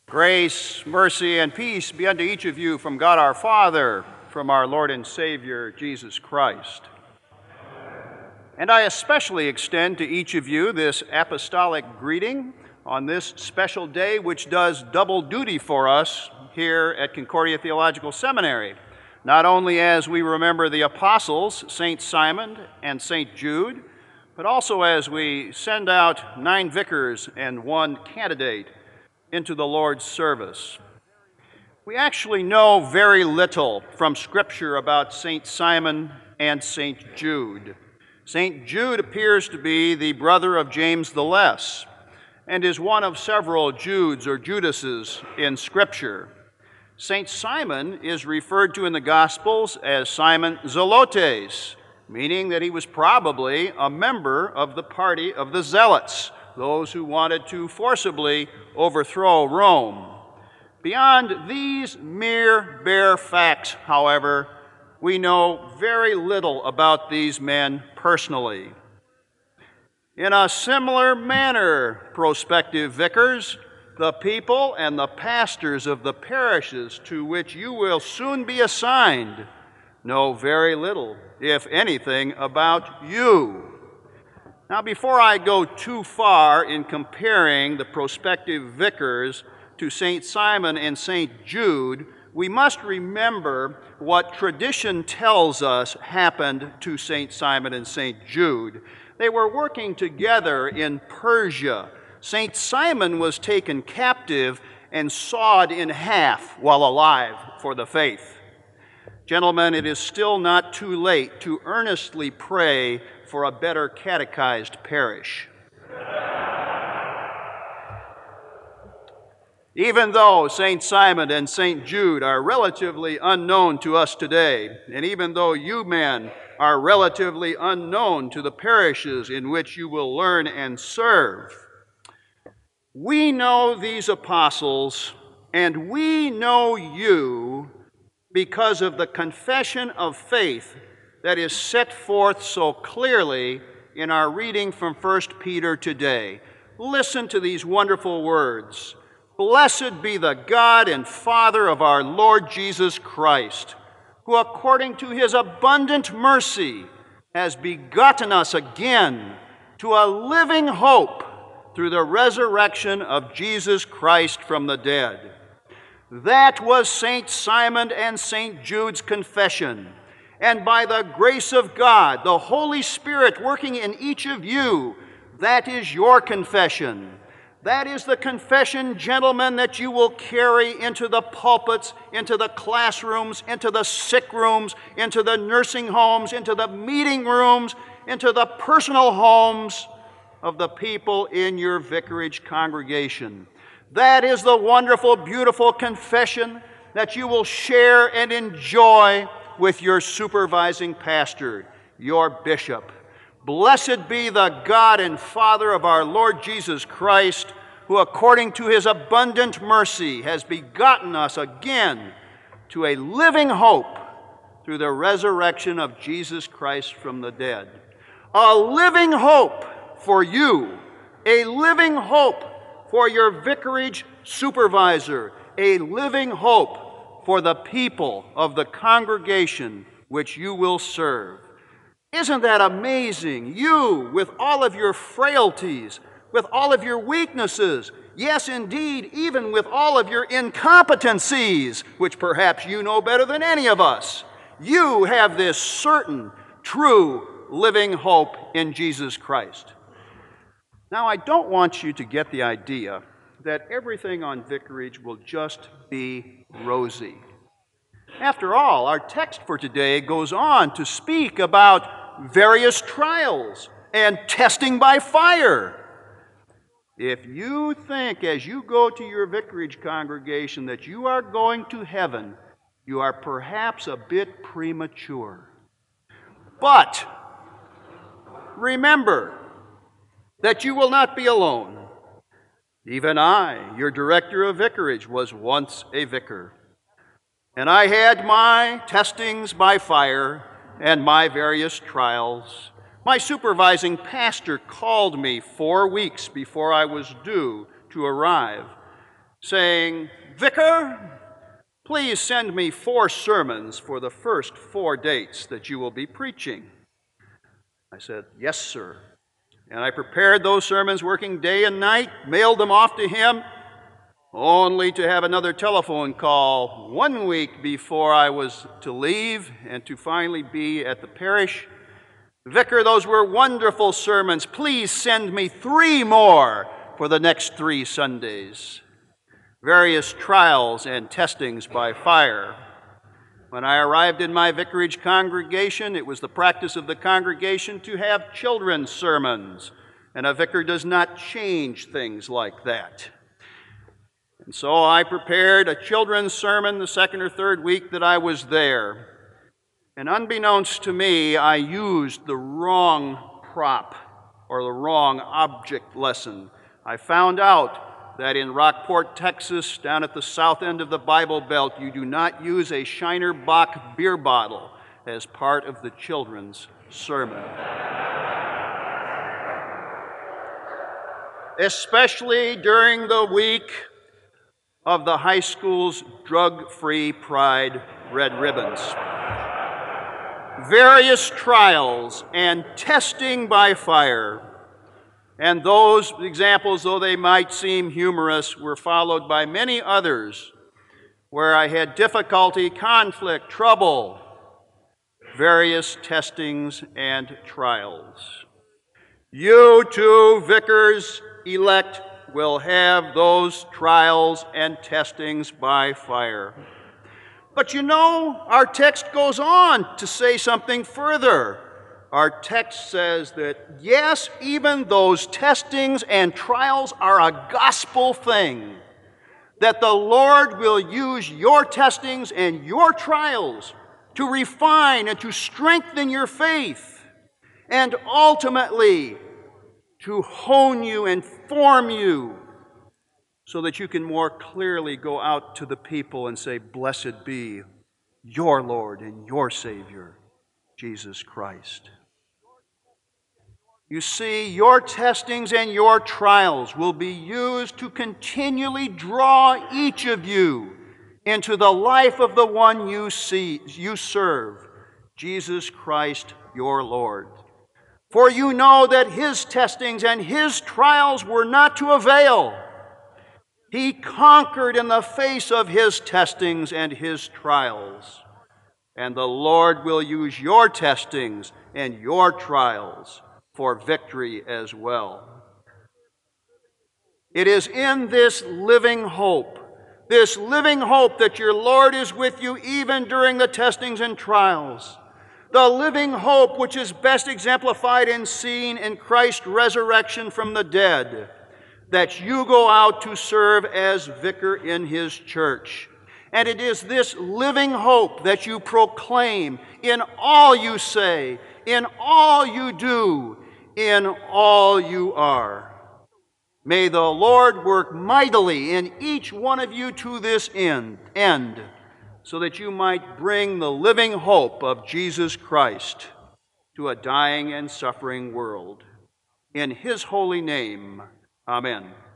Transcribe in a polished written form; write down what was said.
Grace, mercy, and peace be unto each of you from God our Father, from our Lord and Savior, Jesus Christ. And I especially extend to each of you this apostolic greeting on this special day, which does double duty for us here at Concordia Theological Seminary, not only as we remember the apostles, St. Simon and St. Jude, but also as we send out 9 vicars and 1 candidate into the Lord's service. We actually know very little from Scripture about St. Simon and St. Jude. St. Jude appears to be the brother of James the Less and is one of several Judes or Judases in Scripture. St. Simon is referred to in the Gospels as Simon Zelotes, meaning that he was probably a member of the party of the Zealots, those who wanted to forcibly overthrow Rome. Beyond these mere bare facts, however, we know very little about these men personally. In a similar manner, prospective vicars, the people and the pastors of the parishes to which you will soon be assigned know very little, if anything, about you. Now, before I go too far in comparing the prospective vicars to St. Simon and St. Jude, we must remember what tradition tells us happened to St. Simon and St. Jude. They were working together in Persia. St. Simon was taken captive and sawed in half while alive for the faith. Gentlemen, it is still not too late to earnestly pray for a better catechized parish. Even though St. Simon and St. Jude are relatively unknown to us today, and even though you men are relatively unknown to the parishes in which you will learn and serve, we know these apostles and we know you because of the confession of faith that is set forth so clearly in our reading from 1 Peter today. Listen to these wonderful words. Blessed be the God and Father of our Lord Jesus Christ, who according to his abundant mercy has begotten us again to a living hope through the resurrection of Jesus Christ from the dead. That was St. Simon and St. Jude's confession. And by the grace of God, the Holy Spirit working in each of you, that is your confession. That is the confession, gentlemen, that you will carry into the pulpits, into the classrooms, into the sick rooms, into the nursing homes, into the meeting rooms, into the personal homes of the people in your vicarage congregation. That is the wonderful, beautiful confession that you will share and enjoy with your supervising pastor, your bishop. Blessed be the God and Father of our Lord Jesus Christ, who according to his abundant mercy has begotten us again to a living hope through the resurrection of Jesus Christ from the dead. A living hope for you, a living hope for your vicarage supervisor, a living hope for the people of the congregation which you will serve. Isn't that amazing? You, with all of your frailties, with all of your weaknesses, yes, indeed, even with all of your incompetencies, which perhaps you know better than any of us, you have this certain, true, living hope in Jesus Christ. Now, I don't want you to get the idea that everything on vicarage will just be rosy. After all, our text for today goes on to speak about various trials and testing by fire. If you think as you go to your vicarage congregation that you are going to heaven, you are perhaps a bit premature. But remember that you will not be alone. Even I, your director of vicarage, was once a vicar. And I had my testings by fire and my various trials. My supervising pastor called me 4 weeks before I was due to arrive saying, "Vicar, please send me 4 sermons for the first 4 dates that you will be preaching." I said, "Yes, sir." And I prepared those sermons, working day and night, mailed them off to him, only to have another telephone call 1 week before I was to leave and to finally be at the parish. "Vicar, those were wonderful sermons. Please send me 3 more for the next 3 Sundays. Various trials and testings by fire. When I arrived in my vicarage congregation, it was the practice of the congregation to have children's sermons, and a vicar does not change things like that. And so I prepared a children's sermon the 2nd or 3rd week that I was there. And unbeknownst to me, I used the wrong prop or the wrong object lesson. I found out that in Rockport, Texas, down at the south end of the Bible Belt, you do not use a Shiner Bock beer bottle as part of the children's sermon. Especially during the week of the high school's drug-free pride red ribbons. Various trials and testing by fire. And those examples, though they might seem humorous, were followed by many others where I had difficulty, conflict, trouble, various testings and trials. You too, vicars elect, will have those trials and testings by fire. But you know, our text goes on to say something further. Our text says that, yes, even those testings and trials are a gospel thing, that the Lord will use your testings and your trials to refine and to strengthen your faith, and ultimately to hone you and form you so that you can more clearly go out to the people and say, "Blessed be your Lord and your Savior, Jesus Christ." You see, your testings and your trials will be used to continually draw each of you into the life of the one you serve, Jesus Christ, your Lord. For you know that his testings and his trials were not to avail. He conquered in the face of his testings and his trials. And the Lord will use your testings and your trials for victory as well. It is in this living hope that your Lord is with you even during the testings and trials. The living hope which is best exemplified and seen in Christ's resurrection from the dead, that you go out to serve as vicar in his church. And it is this living hope that you proclaim in all you say, in all you do, in all you are. May the Lord work mightily in each one of you to this end, so that you might bring the living hope of Jesus Christ to a dying and suffering world. In his holy name, amen.